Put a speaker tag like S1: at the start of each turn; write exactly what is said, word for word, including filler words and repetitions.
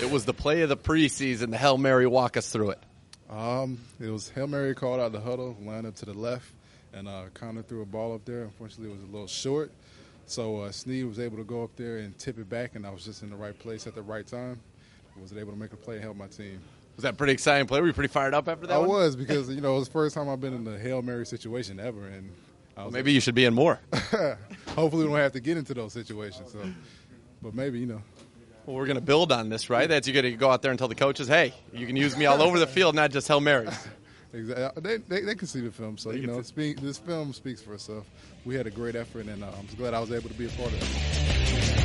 S1: It was the play of the preseason, the Hail Mary. Walk us through it.
S2: Um, it was Hail Mary called out the huddle, lined up to the left, and uh, Connor threw a ball up there. Unfortunately, it was a little short. So uh, Snead was able to go up there and tip it back, and I was just in the right place at the right time. I was able to make a play and help my team.
S1: Was that a pretty exciting play? Were you pretty fired up after that
S2: I
S1: one?
S2: was because, you know, it was the first time I've been in a Hail Mary situation ever. and I was
S1: well, Maybe you should be in more.
S2: Hopefully we don't have to get into those situations. So, But maybe, you know.
S1: Well, we're going to build on this, right? That's you're going to go out there and tell the coaches, hey, you can use me all over the field, not just Hail Marys.
S2: Exactly. They, they they can see the film, so you know speak, this film speaks for itself. We had a great effort, and uh, I'm just glad I was able to be a part of it.